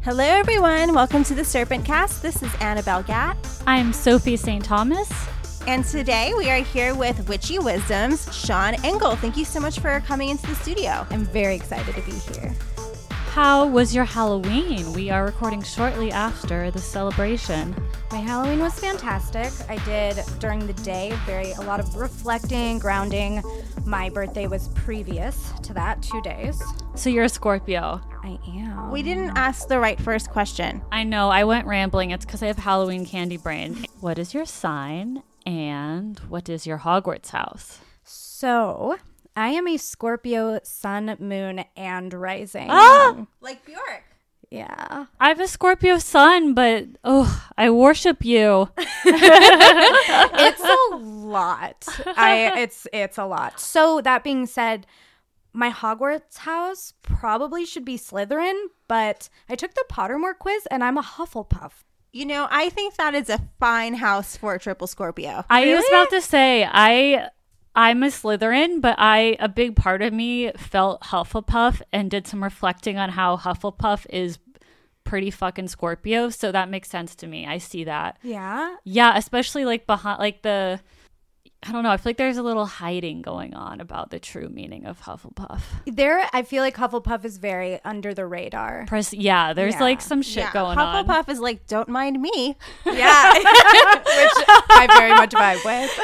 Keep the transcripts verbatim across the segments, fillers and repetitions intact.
Hello, everyone. Welcome to the Serpent Cast. This is Annabelle Gatt. I'm Sophie Saint Thomas. And today we are here with Witchy Wisdom's Sean Engel. Thank you so much for coming into the studio. I'm very excited to be here. How was your Halloween? We are recording shortly after the celebration. My Halloween was fantastic. I did during the day very a lot of reflecting, grounding. My birthday was previous to that, two days. So you're a Scorpio. I am. We didn't ask the right first question. I know, I went rambling. It's because I have Halloween candy brain. What is your sign and what is your Hogwarts house? So, I am a Scorpio sun, moon, and rising. Ah! Like Bjork. Yeah. I have a Scorpio sun, but oh, I worship you. It's a lot. I it's it's a lot. So that being said, my Hogwarts house probably should be Slytherin, but I took the Pottermore quiz and I'm a Hufflepuff. You know, I think that is a fine house for a triple Scorpio. I Really? was about to say, I I'm a Slytherin, but I a big part of me felt Hufflepuff and did some reflecting on how Hufflepuff is pretty fucking Scorpio, so that makes sense to me. I see that. Yeah. Yeah, especially like behind like the I don't know, I feel like there's a little hiding going on about the true meaning of Hufflepuff. There, I feel like Hufflepuff is very under the radar. Press, yeah, there's Yeah. like some shit yeah, going on. Hufflepuff is like, don't mind me. Yeah. Which I very much vibe with.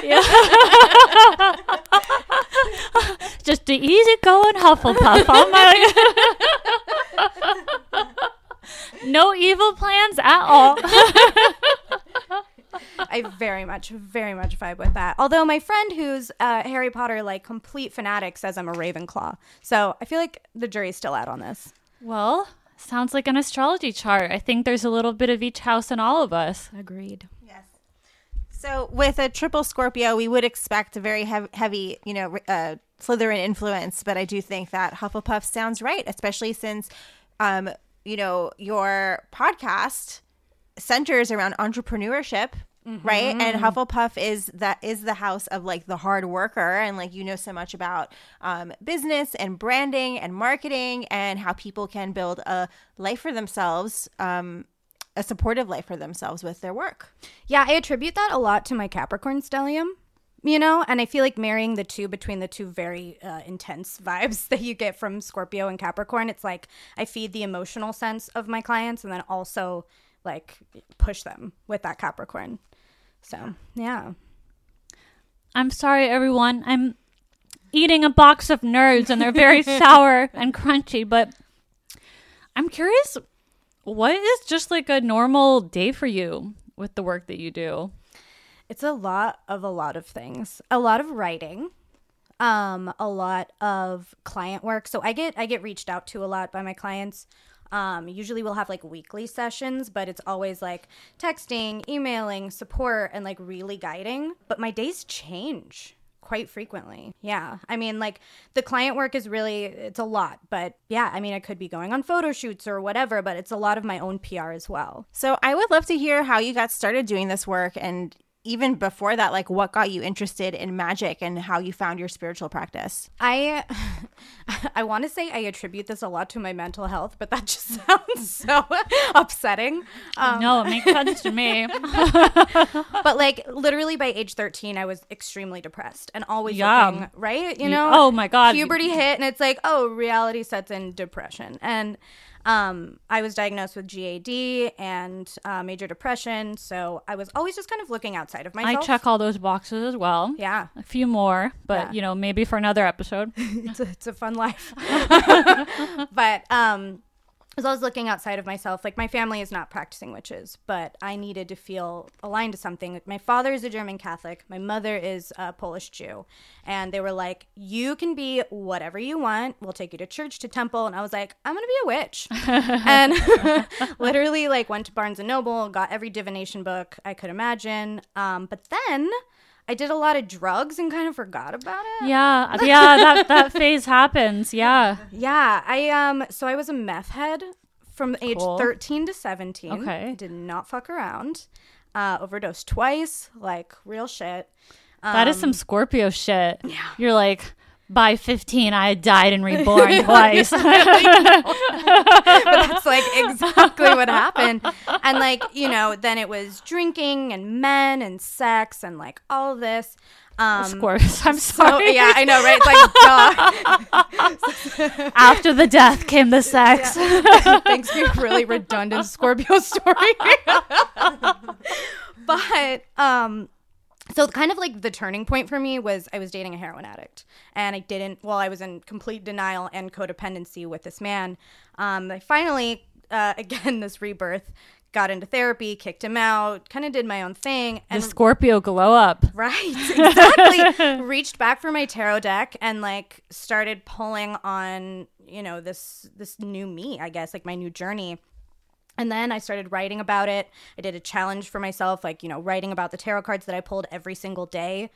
Yeah. Just the easygoing Hufflepuff. Oh my. No evil plans at all. I very much, very much vibe with that. Although my friend who's a Harry Potter, like, complete fanatic says I'm a Ravenclaw. So I feel like the jury's still out on this. Well, sounds like an astrology chart. I think there's a little bit of each house in all of us. Agreed. Yes. So with a triple Scorpio, we would expect a very hev- heavy, you know, uh, Slytherin influence. But I do think that Hufflepuff sounds right, especially since, um, you know, your podcast centers around entrepreneurship. Mm-hmm. Right. And Hufflepuff is that is the house of like the hard worker. And like, you know, so much about um, business and branding and marketing and how people can build a life for themselves, um, a supportive life for themselves with their work. Yeah, I attribute that a lot to my Capricorn stellium, you know, and I feel like marrying the two between the two very uh, intense vibes that you get from Scorpio and Capricorn. It's like I feed the emotional sense of my clients and then also like push them with that Capricorn. So, yeah. I'm sorry, everyone. I'm eating a box of Nerds, and they're very sour and crunchy, but I'm curious, what is just like a normal day for you with the work that you do? It's a lot of a lot of things. A lot of writing, um, a lot of client work. So I get I get reached out to a lot by my clients. Um, usually we'll have like weekly sessions, but it's always like texting, emailing, support, and like really guiding. But my days change quite frequently. Yeah. I mean, like the client work is really, it's a lot. But yeah, I mean, I could be going on photo shoots or whatever, but it's a lot of my own P R as well. So I would love to hear how you got started doing this work, and even before that, like what got you interested in magic and how you found your spiritual practice. I I want to say I attribute this a lot to my mental health, but that just sounds so upsetting. Um, No, it makes sense to me. But like literally by age thirteen, I was extremely depressed and always Yeah. looking, right? You You- know? oh my God. Puberty hit and it's like, oh, reality sets in, depression. And um, I was diagnosed with G A D and uh, major depression. So I was always just kind of looking outside of I myself. check all those boxes as well. Yeah. A few more, but Yeah. you know, maybe for another episode. it's, a, it's a fun life. But um, I was always looking outside of myself. Like my family is not practicing witches, but I needed to feel aligned to something. Like my father is a German Catholic. My mother is a Polish Jew. And they were like, you can be whatever you want. We'll take you to church, to temple. And I was like, I'm going to be a witch. And literally like went to Barnes and Noble, got every divination book I could imagine. Um, but then I did a lot of drugs and kind of forgot about it. Yeah, yeah, that that phase happens. Yeah. Yeah, I um so I was a meth head from age Cool. thirteen to seventeen. Okay. Did not fuck around. Uh overdosed twice, like real shit. Um, That is some Scorpio shit. Yeah. You're like, by fifteen, I had died and reborn twice. But that's like exactly what happened. And like, you know, then it was drinking and men and sex and like all this. Um, of course. I'm so, sorry. yeah, I know, right? It's like, duh. After the death came the sex. Yeah. Thanks for your really redundant Scorpio story. But, um, so kind of like the turning point for me was I was dating a heroin addict, and I didn't, well, I was in complete denial and codependency with this man. Um, I finally, uh, again, this rebirth, got into therapy, kicked him out, kind of did my own thing. The And Scorpio glow up. right, exactly. Reached back for my tarot deck and like started pulling on, you know, this, this new me, I guess, like my new journey. And then I started writing about it. I did a challenge for myself, like, you know, writing about the tarot cards that I pulled every single day.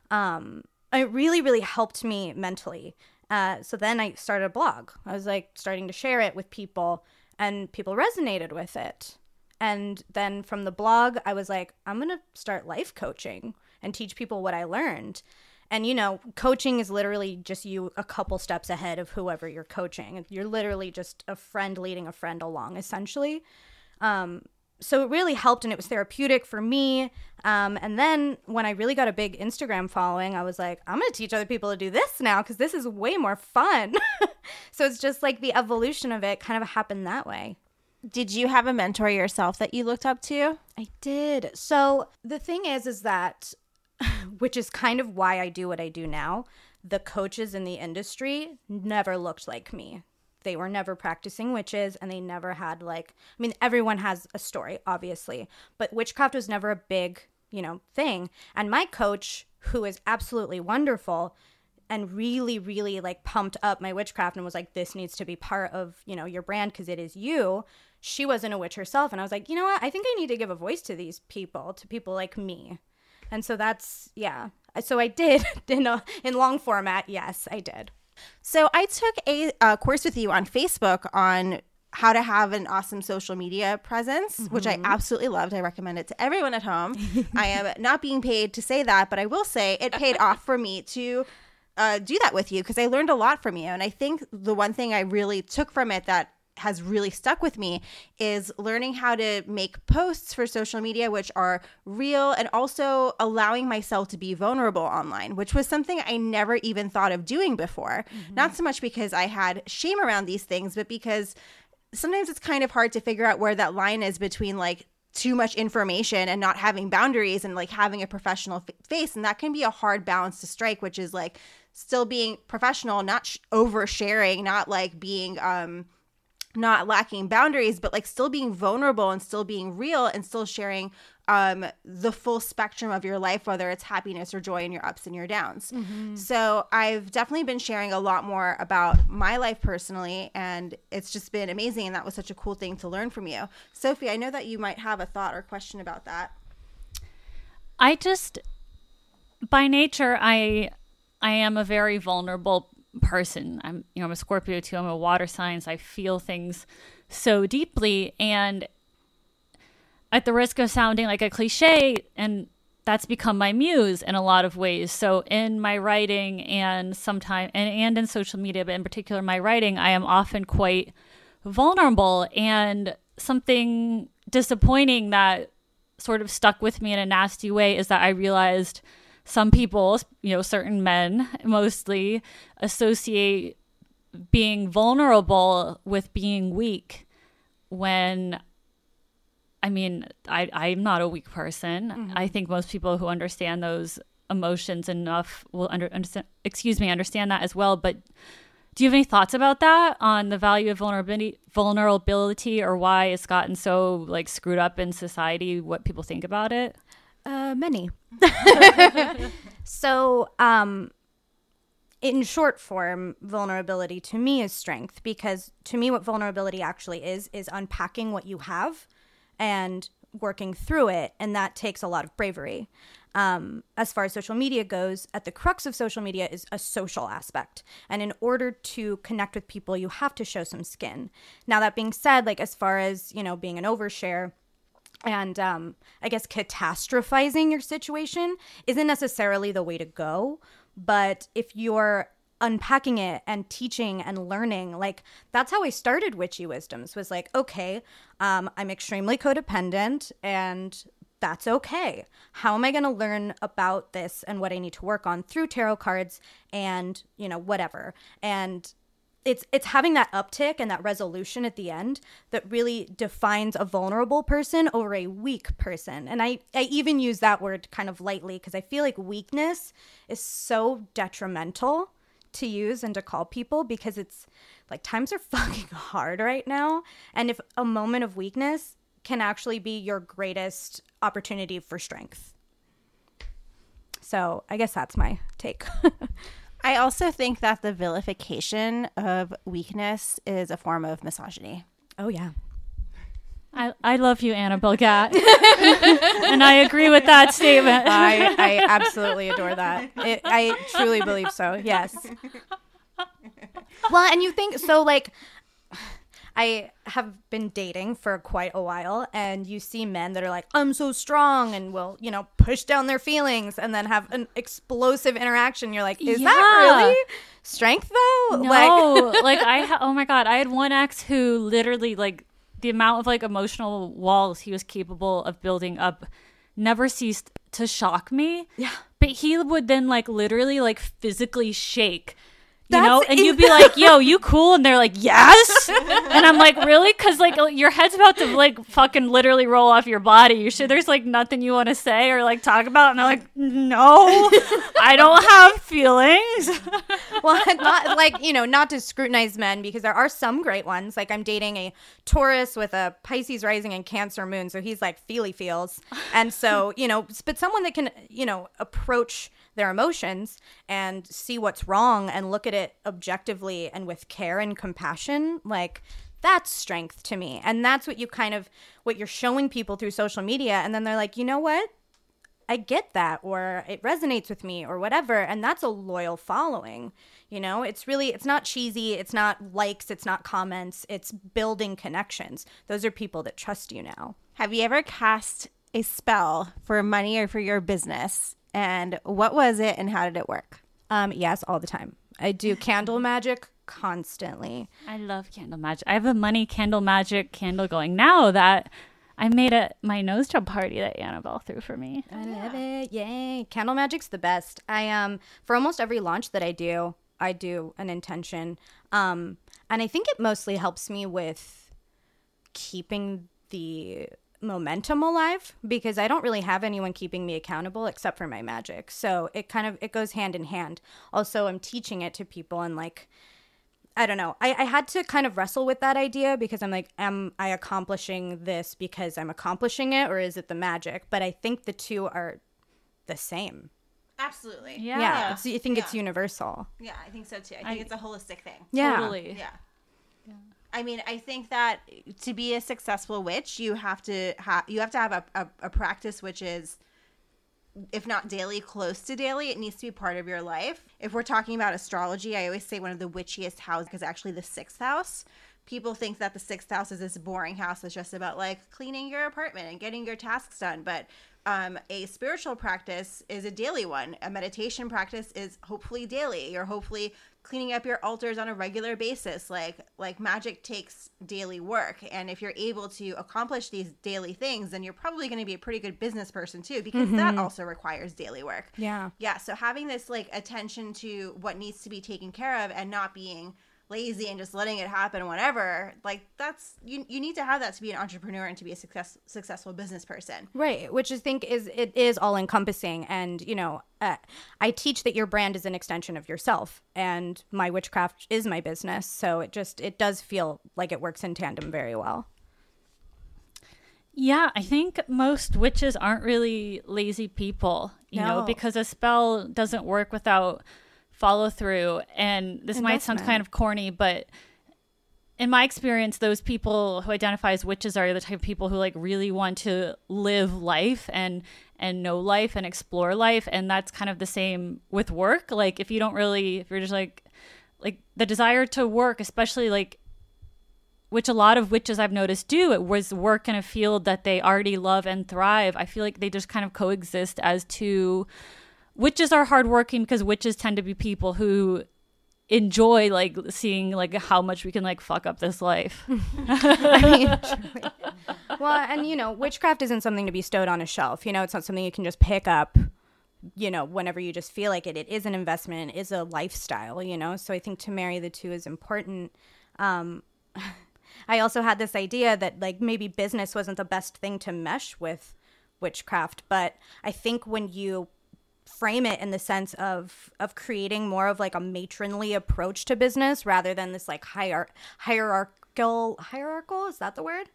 Um, it really, really helped me mentally. Uh, so then I started a blog. I was like starting to share it with people, and people resonated with it. And then from the blog, I was like, I'm going to start life coaching and teach people what I learned. And, you know, coaching is literally just you a couple steps ahead of whoever you're coaching. You're literally just a friend leading a friend along, essentially. Um, so it really helped, and it was therapeutic for me. Um, and then when I really got a big Instagram following, I was like, I'm going to teach other people to do this now because this is way more fun. So it's just like the evolution of it kind of happened that way. Did you have a mentor yourself that you looked up to? I did. So the thing is, is that, which is kind of why I do what I do now, the coaches in the industry never looked like me. They were never practicing witches, and they never had like, I mean, everyone has a story, obviously, but witchcraft was never a big, you know, thing. And my coach, who is absolutely wonderful and really, really like pumped up my witchcraft and was like, this needs to be part of, you know, your brand because it is you. She wasn't a witch herself. And I was like, you know what? I think I need to give a voice to these people, to people like me. And so that's, yeah. So I did in, a, in long format. Yes, I did. So I took a uh, course with you on Facebook on how to have an awesome social media presence, mm-hmm. which I absolutely loved. I recommend it to everyone at home. I am not being paid to say that, but I will say it paid off for me to uh, do that with you because I learned a lot from you. And I think the one thing I really took from it that has really stuck with me is learning how to make posts for social media which are real, and also allowing myself to be vulnerable online, which was something I never even thought of doing before. Mm-hmm. Not so much because I had shame around these things, but because sometimes it's kind of hard to figure out where that line is between like too much information and not having boundaries and like having a professional f- face. And that can be a hard balance to strike, which is like still being professional, not sh- oversharing, not like being, um, not lacking boundaries, but like still being vulnerable and still being real and still sharing um, the full spectrum of your life, whether it's happiness or joy and your ups and your downs. Mm-hmm. So I've definitely been sharing a lot more about my life personally, and it's just been amazing. And that was such a cool thing to learn from you. Sophie, I know that you might have a thought or question about that. I just, by nature, I, I am a very vulnerable person. I'm, you know, I'm a Scorpio too. I'm a water sign. So I feel things so deeply, and at the risk of sounding like a cliche, and that's become my muse in a lot of ways. So in my writing and sometimes, and, and in social media, but in particular my writing, I am often quite vulnerable. And something disappointing that sort of stuck with me in a nasty way is that I realized some people, you know, certain men mostly, associate being vulnerable with being weak, when, I mean, I, I'm not a weak person. Mm-hmm. I think most people who understand those emotions enough will under, understand, excuse me, understand that as well. But do you have any thoughts about that, on the value of vulnerability, vulnerability, or why it's gotten so like screwed up in society, what people think about it? Uh, many. So, um, in short form, vulnerability to me is strength, because to me what vulnerability actually is, is unpacking what you have and working through it. And that takes a lot of bravery. Um, as far as social media goes, at the crux of social media is a social aspect. And in order to connect with people, you have to show some skin. Now, that being said, like as far as, you know, being an overshare, and um, I guess catastrophizing your situation isn't necessarily the way to go. But if you're unpacking it and teaching and learning. Like, that's how I started Witchy Wisdoms, was like, okay, um, I'm extremely codependent and that's okay. How am I going to learn about this and what I need to work on through tarot cards and, you know, whatever. And it's it's having that uptick and that resolution at the end that really defines a vulnerable person over a weak person. And I, I even use that word kind of lightly because I feel like weakness is so detrimental to use and to call people, because it's like times are fucking hard right now. And if a moment of weakness can actually be your greatest opportunity for strength. So I guess that's my take. I also think that the vilification of weakness is a form of misogyny. Oh, yeah. I, I love you, Annabelle Gatt. And I agree with that statement. I, I absolutely adore that. It, I truly believe so. Yes. Well, and you think so, like, I have been dating for quite a while, and you see men that are like, I'm so strong, and will, you know, push down their feelings and then have an explosive interaction. You're like, is Yeah. that really strength though? No, Like, like I, ha- oh my God, I had one ex who literally, like, the amount of like emotional walls he was capable of building up never ceased to shock me. Yeah. But he would then like literally like physically shake. You That's know, and you'd be like, yo, you cool? And they're like, yes. And I'm like, really? Because like your head's about to like fucking literally roll off your body. You sure there's like nothing you want to say or like talk about? And they're like, no, I don't have feelings. well, not like, you know, not to scrutinize men, because there are some great ones. Like, I'm dating a Taurus with a Pisces rising and Cancer moon. So he's like feely feels. And so, you know, but someone that can, you know, approach their emotions and see what's wrong and look at it objectively and with care and compassion, like, that's strength to me. And that's what you kind of, what you're showing people through social media. And then they're like, you know what? I get that, or it resonates with me, or whatever. And that's a loyal following. You know, it's really, it's not cheesy. It's not likes. It's not comments. It's building connections. Those are people that trust you now. Have you ever cast a spell for money or for your business? And what was it and how did it work? Um, yes, all the time. I do candle magic constantly. I love candle magic. I have a money candle magic candle going now that I made at my nose job party that Annabelle threw for me. I love it. Yay. Candle magic's the best. I um for almost every launch that I do, I do an intention. Um and I think it mostly helps me with keeping the momentum alive, because I don't really have anyone keeping me accountable except for my magic. So it kind of, it goes hand in hand. Also, I'm teaching it to people, and like, I don't know. I, I had to kind of wrestle with that idea, because I'm like, am I accomplishing this because I'm accomplishing it, or is it the magic? But I think the two are the same. Absolutely. Yeah. Yeah. It's, I think Yeah. it's universal. Yeah, I think so too. I think I- it's a holistic thing. Yeah. Totally. Yeah. I mean, I think that to be a successful witch, you have to have you have to have a, a, a practice which is, if not daily, close to daily. It needs to be part of your life. If we're talking about astrology, I always say one of the witchiest houses is actually the sixth house. People think that the sixth house is this boring house that's just about like cleaning your apartment and getting your tasks done. But um, a spiritual practice is a daily one. A meditation practice is hopefully daily. You're hopefully cleaning up your altars on a regular basis. Like like magic takes daily work. And if you're able to accomplish these daily things, then you're probably going to be a pretty good business person too, because mm-hmm. that also requires daily work. Yeah. Yeah. So having this like attention to what needs to be taken care of and not being lazy and just letting it happen whenever, like that's you you need to have that to be an entrepreneur and to be a success successful business person, right? Which I think is it is all encompassing. And you know, uh, I teach that your brand is an extension of yourself, and my witchcraft is my business, so it just it does feel like it works in tandem very well. Yeah, I think most witches aren't really lazy people, you No. know, because a spell doesn't work without follow through. And this might sound Investment. kind of corny, but in my experience, those people who identify as witches are the type of people who like really want to live life and and know life and explore life. And that's kind of the same with work. Like if you don't really, if you're just like, like the desire to work, especially like, which a lot of witches I've noticed do, it was work in a field that they already love and thrive. I feel like they just kind of coexist as two. Witches are hardworking because witches tend to be people who enjoy like seeing like how much we can like fuck up this life. I mean, truly. Well, and you know, witchcraft isn't something to be stowed on a shelf. You know, it's not something you can just pick up, you know, whenever you just feel like it. It is an investment. It is a lifestyle, you know. So I think to marry the two is important. Um, I also had this idea that like maybe business wasn't the best thing to mesh with witchcraft, but I think when you frame it in the sense of of creating more of like a matronly approach to business rather than this like hier- hierarchical hierarchical is that the word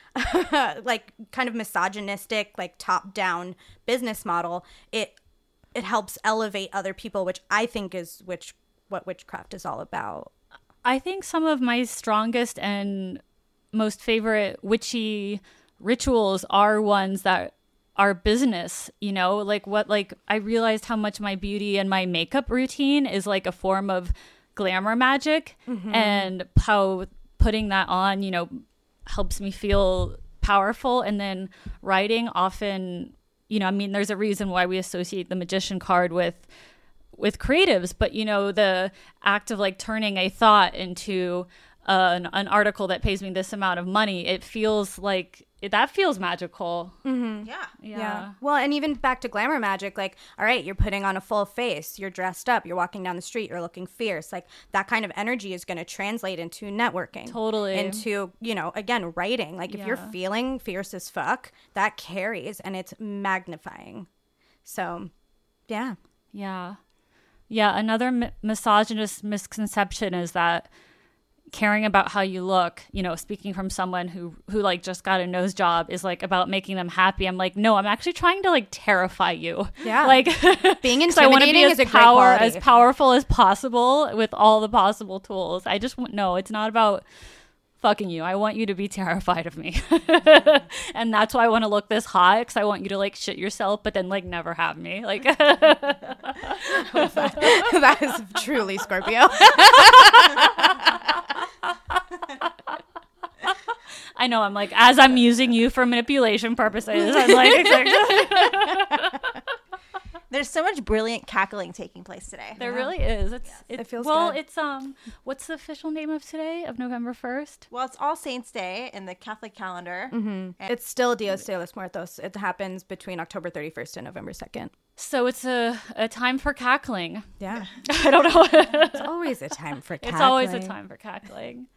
like kind of misogynistic like top down business model, it it helps elevate other people, which I think is which what witchcraft is all about. I think some of my strongest and most favorite witchy rituals are ones that are business, you know, like what, like I realized how much my beauty and my makeup routine is like a form of glamour magic, mm-hmm. and how putting that on, you know, helps me feel powerful. And then writing often, you know, I mean, there's a reason why we associate the magician card with with creatives, but you know, the act of like turning a thought into uh, an, an article that pays me this amount of money, it feels like it, that feels magical. Mm-hmm. Yeah. yeah. Yeah. Well, and even back to glamour magic, like, all right, you're putting on a full face, you're dressed up, you're walking down the street, you're looking fierce. Like that kind of energy is going to translate into networking. Totally. Into, you know, again, writing. Like if Yeah. you're feeling fierce as fuck, that carries and it's magnifying. So, yeah. Yeah. Yeah. Another mi- misogynist misconception is that caring about how you look, you know, speaking from someone who who like just got a nose job, is like about making them happy. I'm like, no, I'm actually trying to like terrify you. Yeah. Like being intimidating I want to be as is a great power quality. as powerful as possible with all the possible tools. I just want no, it's not about fucking you. I want you to be terrified of me. And that's why I want to look this hot, because I want you to like shit yourself but then like never have me. Like That is truly Scorpio. I know, I'm like, as I'm using you for manipulation purposes, I'm like, exactly. There's so much brilliant cackling taking place today. There really is. It's, it's It feels well, good. it's um, what's the official name of today, of November first? Well, it's All Saints Day in the Catholic calendar. Mm-hmm. It's still Dios de los Muertos. It happens between October thirty-first and November second. So it's a, a time for cackling. Yeah. I don't know. It's always a time for cackling. It's always a time for cackling.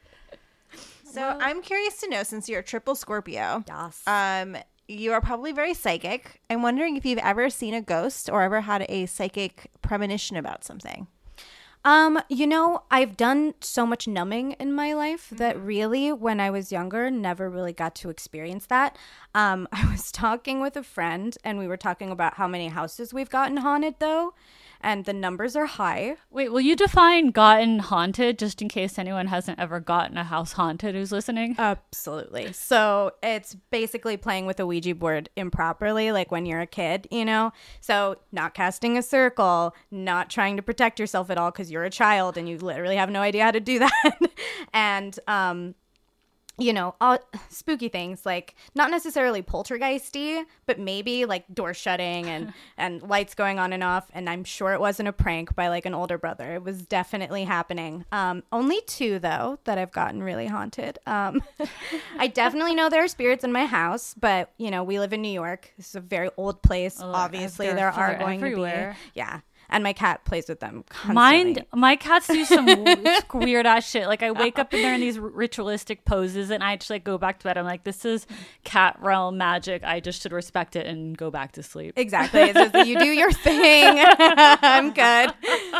So I'm curious to know, since you're a triple Scorpio, Yes. um, you are probably very psychic. I'm wondering if you've ever seen a ghost or ever had a psychic premonition about something. Um, you know, I've done so much numbing in my life that really, when I was younger, never really got to experience that. Um, I was talking with a friend and we were talking about how many houses we've gotten haunted, though, and the numbers are high. Wait, will you define gotten haunted, just in case anyone hasn't ever gotten a house haunted who's listening? Absolutely. So it's basically playing with a Ouija board improperly, like when you're a kid, you know? So not casting a circle, not trying to protect yourself at all because you're a child and you literally have no idea how to do that. And, um, you know, all spooky things, like not necessarily poltergeisty, but maybe like door shutting and, and lights going on and off. And I'm sure it wasn't a prank by like an older brother. It was definitely happening. Um, only two, though, that I've gotten really haunted. Um, I definitely know there are spirits in my house, but, you know, we live in New York. This is a very old place. Oh, Obviously, they're there are for going everywhere. to be. Yeah. And my cat plays with them constantly. Mine, my cats do some weird ass shit. Like I wake up and they're in these ritualistic poses, and I just like go back to bed. I'm like, this is cat realm magic. I just should respect it and go back to sleep. Exactly. It's just, you do your thing. I'm good.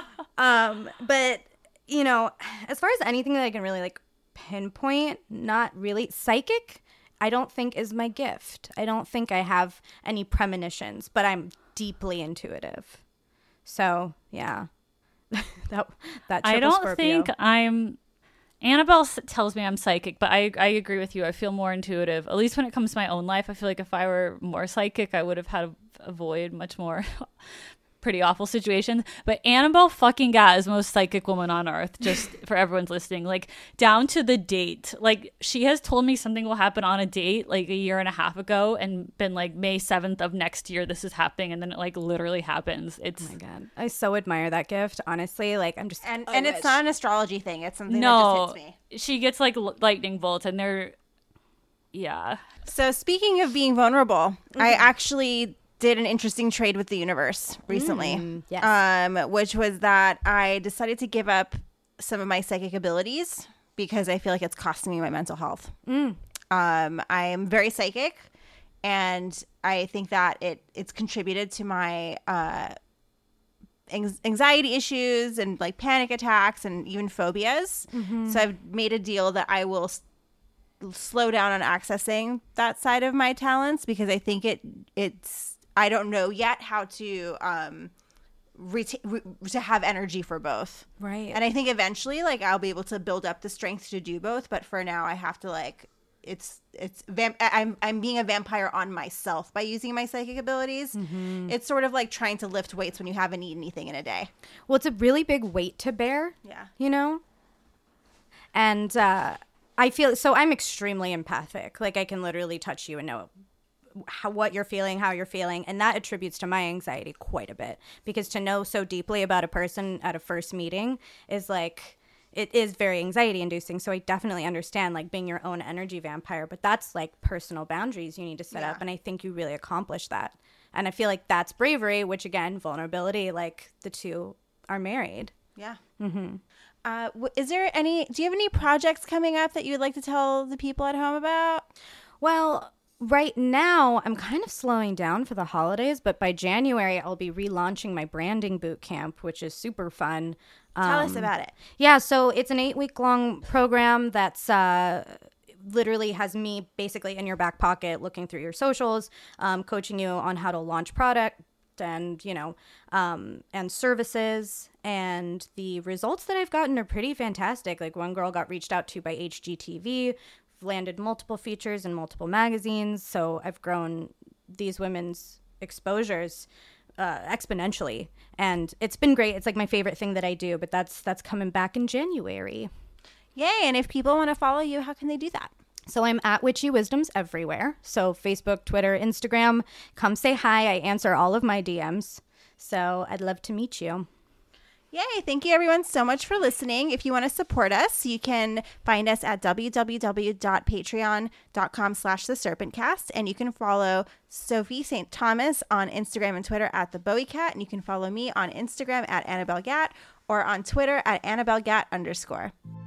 Um, but you know, as far as anything that I can really like pinpoint, not really. Psychic, I don't think is my gift. I don't think I have any premonitions, but I'm deeply intuitive. So yeah, that that I triple don't Scorpio. think I'm. Annabelle s- tells me I'm psychic, but I I agree with you. I feel more intuitive. At least when it comes to my own life, I feel like if I were more psychic, I would have had a, a void much more pretty awful situations. But Annabelle fucking Gatt is the most psychic woman on earth, just for everyone's listening. Like, down to the date. Like, she has told me something will happen on a date like a year and a half ago and been like, May seventh of next year, this is happening. And then it like literally happens. It's Oh my God. I so admire that gift, honestly. Like, I'm just. And I and wish. it's not an astrology thing. It's something that no, just hits me. she gets like l- lightning bolts and they're, yeah. So speaking of being vulnerable, mm-hmm. I actually did an interesting trade with the universe recently. Mm, yes. Um, which was that I decided to give up some of my psychic abilities because I feel like it's costing me my mental health. Mm. Um, I am very psychic, and I think that it it's contributed to my uh, anxiety issues and like panic attacks and even phobias. Mm-hmm. So I've made a deal that I will s- slow down on accessing that side of my talents because I think it it's I don't know yet how to um reta- re- to have energy for both. Right. And I think eventually like I'll be able to build up the strength to do both, but for now I have to like it's it's vamp- I'm I'm being a vampire on myself by using my psychic abilities. Mm-hmm. It's sort of like trying to lift weights when you haven't eaten anything in a day. Well, it's a really big weight to bear. Yeah. You know? And uh I feel so I'm extremely empathic. Like I can literally touch you and know how, what you're feeling, how you're feeling, and that attributes to my anxiety quite a bit because to know so deeply about a person at a first meeting is like it is very anxiety inducing. So I definitely understand like being your own energy vampire, but that's like personal boundaries you need to set yeah. up, and I think you really accomplish that. And I feel like that's bravery, which again, vulnerability, like the two are married. Yeah. Mm-hmm. Uh, w- is there any? Do you have any projects coming up that you would like to tell the people at home about? Well, right now, I'm kind of slowing down for the holidays, but by January, I'll be relaunching my branding boot camp, which is super fun. Tell Um, us about it. Yeah, so it's an eight-week-long program that's uh, literally has me basically in your back pocket, looking through your socials, um, coaching you on how to launch product and, you know, um, and services. And the results that I've gotten are pretty fantastic. Like one girl got reached out to by H G T V, landed multiple features in multiple magazines. So I've grown these women's exposures uh, exponentially, and it's been great. It's like my favorite thing that I do, but that's that's coming back in January. Yay. And if people want to follow you, how can they do that? So I'm at Witchy Wisdoms everywhere. So Facebook, Twitter, Instagram. Come say hi. I answer all of my D Ms. So I'd love to meet you. Yay. Thank you, everyone, so much for listening. If you want to support us, you can find us at www.patreon.com slash the serpentcast. And you can follow Sophie Saint Thomas on Instagram and Twitter at the Bowie Cat. And you can follow me on Instagram at Annabelle Gatt or on Twitter at Annabelle Gatt underscore.